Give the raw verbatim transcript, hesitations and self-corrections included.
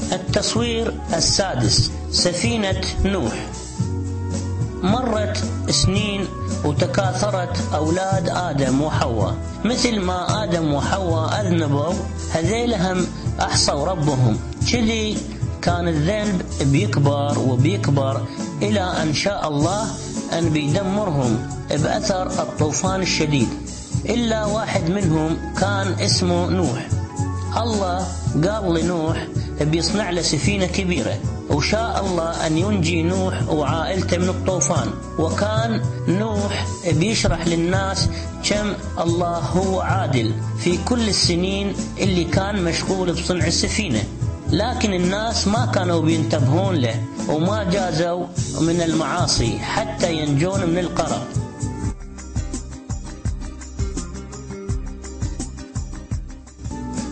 التصوير السادس: سفينة نوح. مرت سنين وتكاثرت أولاد آدم وحواء، مثل ما آدم وحواء أذنبوا هذيلهم أحصوا ربهم، كذي كان الذنب بيكبر وبيكبر إلى أن شاء الله أن بيدمرهم بأثر الطوفان الشديد. إلا واحد منهم كان اسمه نوح. الله قال لنوح بيصنع له سفينة كبيرة، وشاء الله أن ينجي نوح وعائلته من الطوفان. وكان نوح بيشرح للناس كم الله هو عادل في كل السنين اللي كان مشغول بصنع السفينة، لكن الناس ما كانوا بينتبهون له وما جازوا من المعاصي حتى ينجون من القرق.